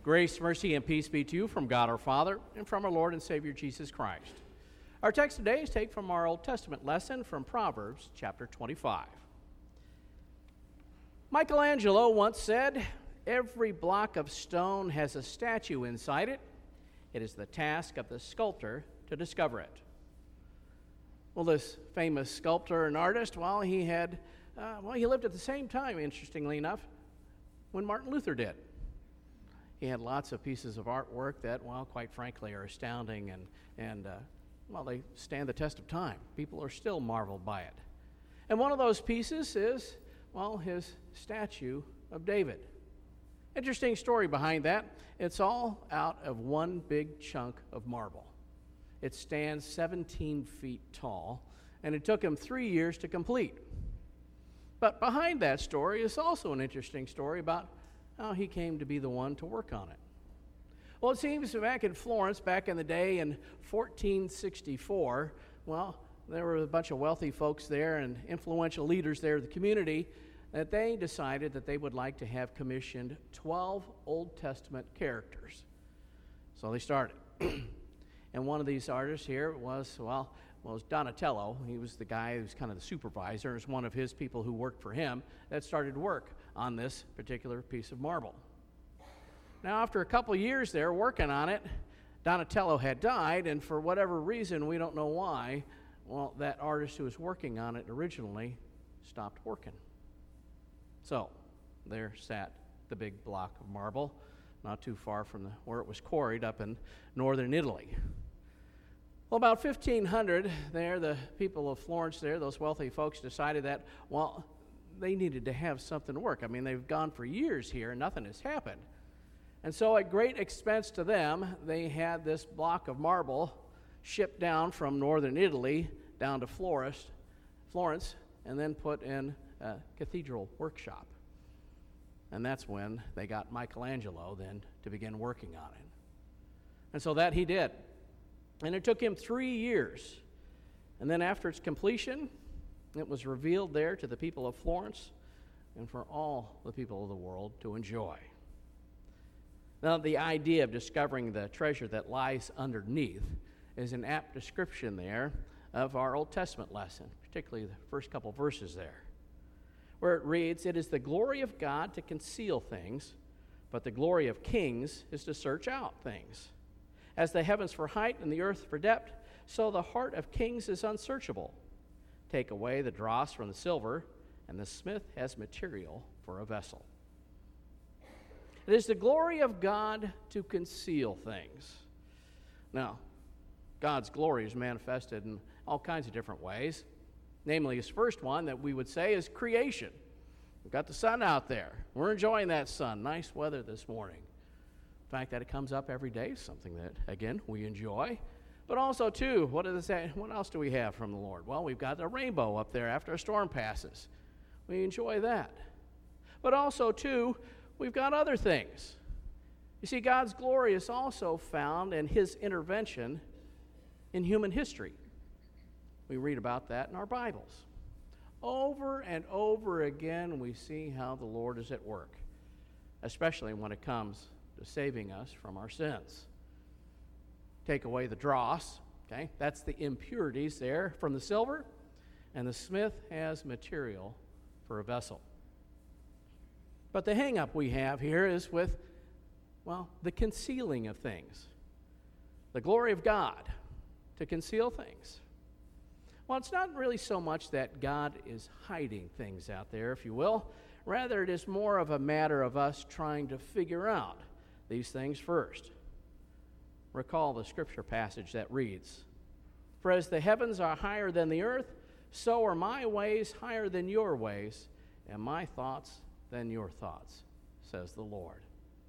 Grace, mercy, and peace be to you from God our Father and from our Lord and Savior Jesus Christ. Our text today is taken from our Old Testament lesson from Proverbs chapter 25. Michelangelo once said, "Every block of stone has a statue inside it. It is the task of the sculptor to discover it." Well, this famous sculptor and artist, he lived at the same time, interestingly enough, when Martin Luther did. He had lots of pieces of artwork that, quite frankly, are astounding and they stand the test of time. People are still marveled by it. And one of those pieces is, his statue of David. Interesting story behind that. It's all out of one big chunk of marble. It stands 17 feet tall, and it took him 3 years to complete. But behind that story is also an interesting story about how he came to be the one to work on it. Well, it seems back in Florence, back in the day in 1464, there were a bunch of wealthy folks there and influential leaders there in the community that they decided that they would like to have commissioned 12 Old Testament characters. So they started. And one of these artists here was Donatello. He was the guy who was kind of the supervisor. It was one of his people who worked for him that started work on this particular piece of marble. Now, after a couple years there working on it, Donatello had died, and for whatever reason, we don't know why, that artist who was working on it originally stopped working. So, there sat the big block of marble, not too far from where it was quarried up in northern Italy. Well, about 1500 there, the people of Florence there, those wealthy folks decided that, they needed to have something to work. I mean, they've gone for years here and nothing has happened. And so at great expense to them, they had this block of marble shipped down from northern Italy down to Florence, and then put in a cathedral workshop. And that's when they got Michelangelo then to begin working on it. And so that he did. And it took him 3 years. And then after its completion, it was revealed there to the people of Florence and for all the people of the world to enjoy. Now, the idea of discovering the treasure that lies underneath is an apt description there of our Old Testament lesson, particularly the first couple verses there, where it reads, "It is the glory of God to conceal things, but the glory of kings is to search out things. As the heavens for height and the earth for depth, so the heart of kings is unsearchable. Take away the dross from the silver, and the smith has material for a vessel." It is the glory of God to conceal things. Now, God's glory is manifested in all kinds of different ways. Namely, his first one that we would say is creation. We've got the sun out there. We're enjoying that sun. Nice weather this morning. The fact that it comes up every day is something that, again, we enjoy. But also, too, what else do we have from the Lord? We've got the rainbow up there after a storm passes. We enjoy that. But also, too, we've got other things. You see, God's glory is also found in his intervention in human history. We read about that in our Bibles. Over and over again, we see how the Lord is at work, especially when it comes to saving us from our sins. Take away the dross, okay? That's the impurities there from the silver, and the smith has material for a vessel. But the hang-up we have here is with, the concealing of things. The glory of God to conceal things. It's not really so much that God is hiding things out there, if you will. Rather, it is more of a matter of us trying to figure out these things first. Recall the scripture passage that reads, "For as the heavens are higher than the earth, so are my ways higher than your ways, and my thoughts than your thoughts, says the Lord."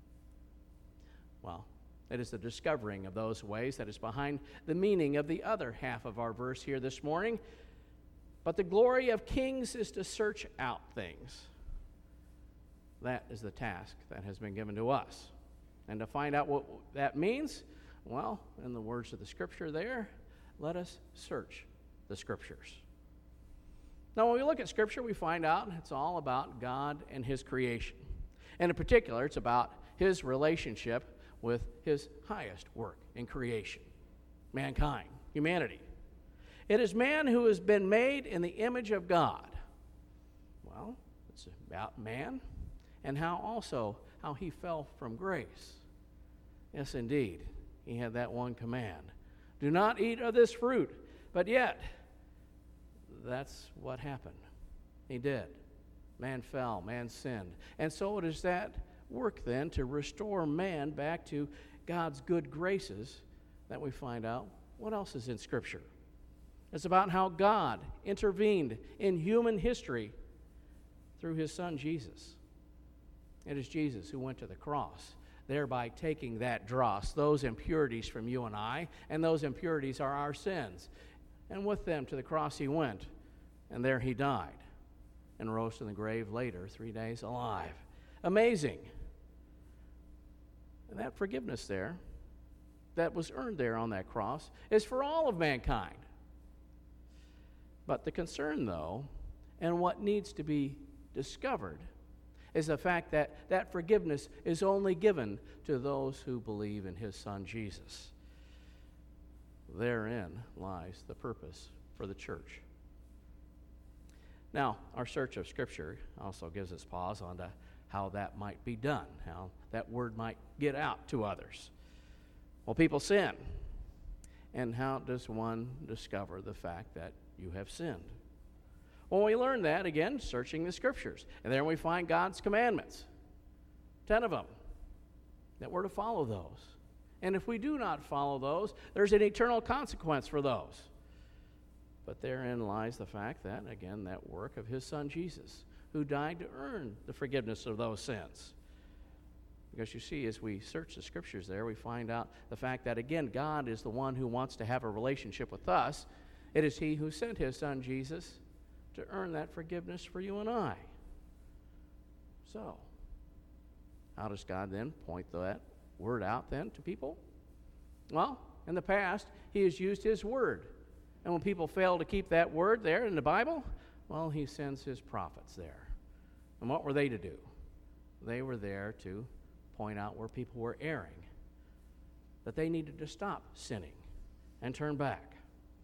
It is the discovering of those ways that is behind the meaning of the other half of our verse here this morning. But the glory of kings is to search out things. That is the task that has been given to us. And to find out what that means, in the words of the scripture there, let us search the scriptures. Now, when we look at Scripture, we find out it's all about God and His creation. And in particular, it's about his relationship with his highest work in creation, mankind, humanity. It is man who has been made in the image of God. Well, it's about man and how he fell from grace. Yes, indeed, he had that one command. Do not eat of this fruit. But yet, that's what happened. He did. Man fell, man sinned. And so it is that work then to restore man back to God's good graces that we find out what else is in Scripture. It's about how God intervened in human history through his Son Jesus. It is Jesus who went to the cross, thereby taking that dross, those impurities from you and I, and those impurities are our sins. And with them to the cross he went, and there he died, and rose from the grave later, 3 days alive. Amazing. And that forgiveness there, that was earned there on that cross, is for all of mankind. But the concern, though, and what needs to be discovered, is the fact that that forgiveness is only given to those who believe in his Son Jesus. Therein lies the purpose for the church. Now, our search of Scripture also gives us pause on how that might be done, how that word might get out to others. Well, people sin. And how does one discover the fact that you have sinned? Well, we learn that, again, searching the Scriptures. And there we find God's commandments, 10 of them, that we're to follow those. And if we do not follow those, there's an eternal consequence for those. But therein lies the fact that, again, that work of his Son Jesus, who died to earn the forgiveness of those sins. Because you see, as we search the Scriptures there, we find out the fact that, again, God is the one who wants to have a relationship with us. It is he who sent his Son Jesus to earn that forgiveness for you and I. So, how does God then point that word out then to people? Well, in the past, he has used his word. And when people fail to keep that word there in the Bible, well, he sends his prophets there. And what were they to do? They were there to point out where people were erring, that they needed to stop sinning and turn back.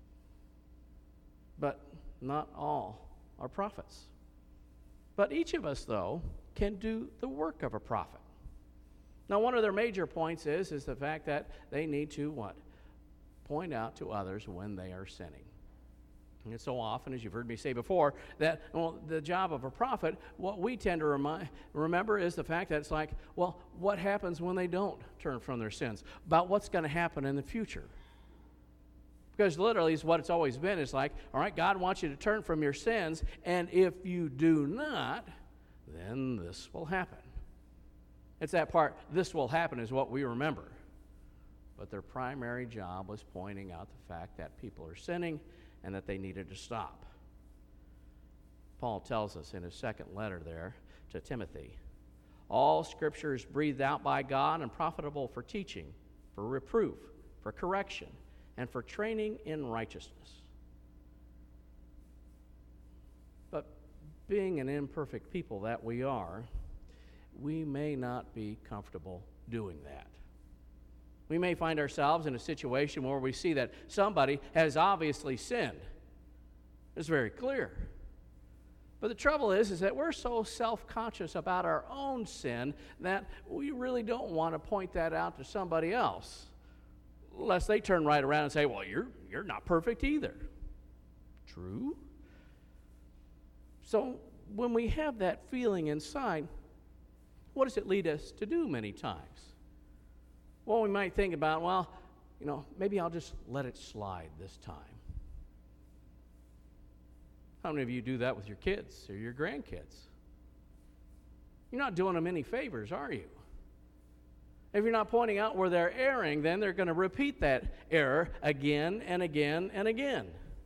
But not all are prophets. But each of us, though, can do the work of a prophet. Now, one of their major points is the fact that they need to what? Point out to others when they are sinning. And so often, as you've heard me say before, that the job of a prophet, what we tend to remember is the fact that it's like, well, what happens when they don't turn from their sins? About what's going to happen in the future. Because literally is what it's always been. It's like, all right, God wants you to turn from your sins, and if you do not, then this will happen. It's that part, this will happen, is what we remember. But their primary job was pointing out the fact that people are sinning and that they needed to stop. Paul tells us in his second letter there to Timothy, all Scripture is breathed out by God and profitable for teaching, for reproof, for correction, and for training in righteousness. But being an imperfect people that we are, we may not be comfortable doing that. We may find ourselves in a situation where we see that somebody has obviously sinned. It's very clear. But the trouble is that we're so self-conscious about our own sin that we really don't want to point that out to somebody else, lest they turn right around and say, well, you're not perfect either. True? So when we have that feeling inside, what does it lead us to do many times? Well, we might think about, well, maybe I'll just let it slide this time. How many of you do that with your kids or your grandkids? You're not doing them any favors, are you? If you're not pointing out where they're erring, then they're going to repeat that error again and again and again.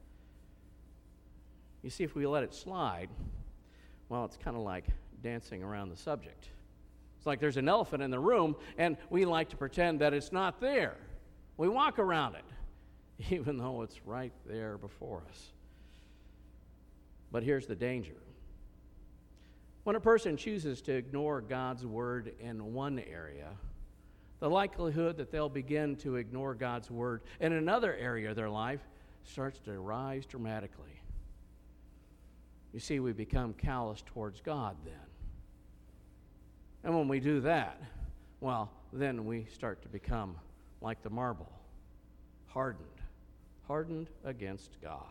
You see, if we let it slide, well, it's kind of like dancing around the subject. It's like there's an elephant in the room, and we like to pretend that it's not there. We walk around it, even though it's right there before us. But here's the danger. When a person chooses to ignore God's word in one area, the likelihood that they'll begin to ignore God's word in another area of their life starts to rise dramatically. You see, we become callous towards God then. And when we do that, well, then we start to become like the marble, hardened against God.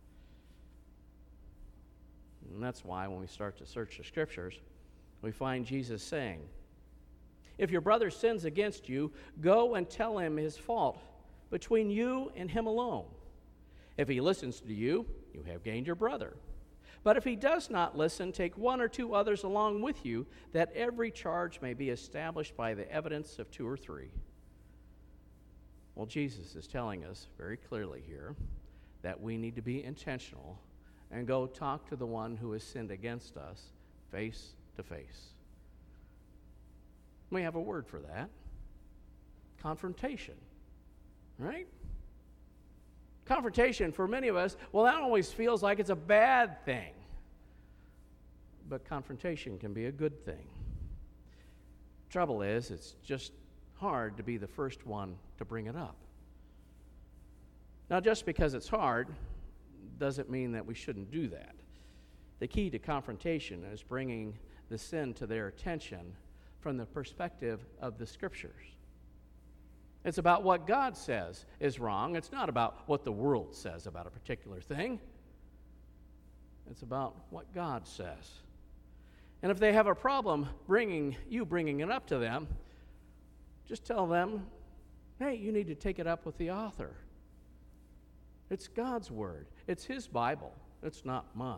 And that's why when we start to search the Scriptures, we find Jesus saying, if your brother sins against you, go and tell him his fault between you and him alone. If he listens to you, you have gained your brother. But if he does not listen, take one or two others along with you, that every charge may be established by the evidence of two or three. Well, Jesus is telling us very clearly here that we need to be intentional and go talk to the one who has sinned against us face to face. We have a word for that. Confrontation. Right? Confrontation, for many of us, well, that always feels like it's a bad thing. But confrontation can be a good thing. Trouble is, it's just hard to be the first one to bring it up. Now, just because it's hard doesn't mean that we shouldn't do that. The key to confrontation is bringing the sin to their attention from the perspective of the Scriptures. It's about what God says is wrong. It's not about what the world says about a particular thing. It's about what God says. And if they have a problem bringing it up to them, just tell them, hey, you need to take it up with the author. It's God's word. It's His Bible. It's not mine.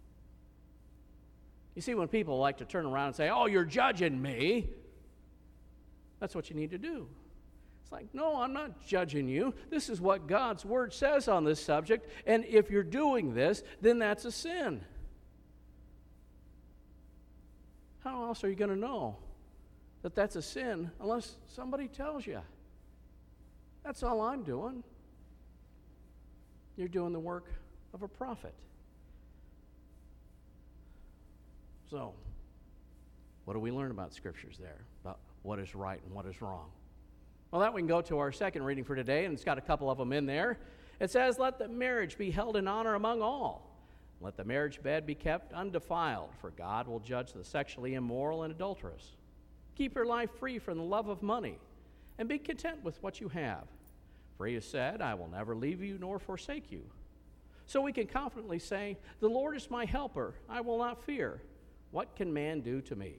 You see, when people like to turn around and say, oh, you're judging me, that's what you need to do. It's like, no, I'm not judging you. This is what God's word says on this subject, and if you're doing this, then that's a sin. How else are you going to know that that's a sin unless somebody tells you? That's all I'm doing. You're doing the work of a prophet. So, what do we learn about Scriptures there? About what is right and what is wrong? Well, that we can go to our second reading for today, and it's got a couple of them in there. It says, let the marriage be held in honor among all. Let the marriage bed be kept undefiled, for God will judge the sexually immoral and adulterous. Keep your life free from the love of money, and be content with what you have. For He has said, I will never leave you nor forsake you. So we can confidently say, the Lord is my helper, I will not fear. What can man do to me?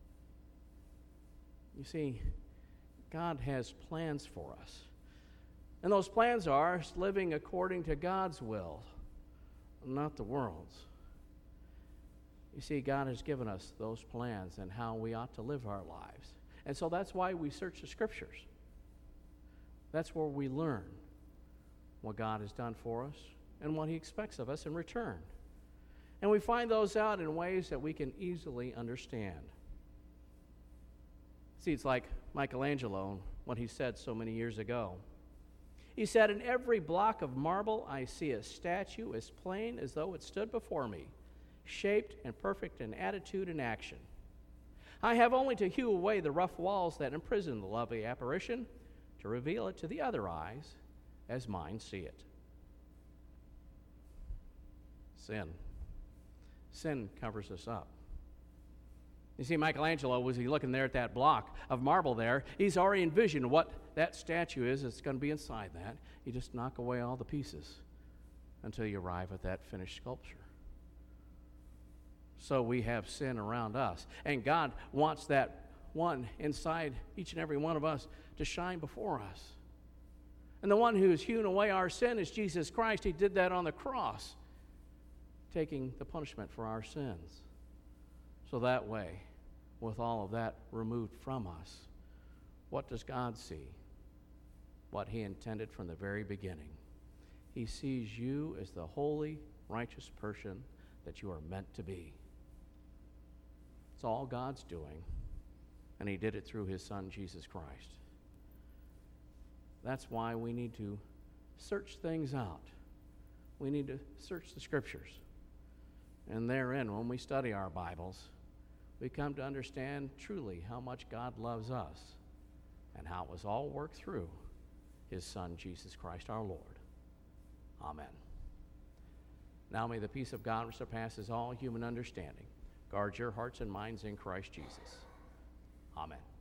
You see, God has plans for us. And those plans are us living according to God's will, not the world's. You see, God has given us those plans and how we ought to live our lives. And so that's why we search the Scriptures. That's where we learn what God has done for us and what He expects of us in return. And we find those out in ways that we can easily understand. See, it's like Michelangelo, what he said so many years ago. He said, in every block of marble I see a statue as plain as though it stood before me, shaped and perfect in attitude and action. I have only to hew away the rough walls that imprison the lovely apparition to reveal it to the other eyes as mine see it. Sin covers us up. You see, Michelangelo, was he looking there at that block of marble there, he's already envisioned what that statue is that's going to be inside that. You just knock away all the pieces until you arrive at that finished sculpture. So we have sin around us, and God wants that one inside each and every one of us to shine before us. And the one who has hewn away our sin is Jesus Christ. He did that on the cross, taking the punishment for our sins. So that way, with all of that removed from us, what does God see? What He intended from the very beginning. He sees you as the holy, righteous person that you are meant to be. It's all God's doing, and He did it through His Son, Jesus Christ. That's why we need to search things out. We need to search the Scriptures. And therein, when we study our Bibles, we come to understand truly how much God loves us and how it was all worked through his Son, Jesus Christ our Lord. Amen. Now may the peace of God, which surpasses all human understanding, guard your hearts and minds in Christ Jesus. Amen.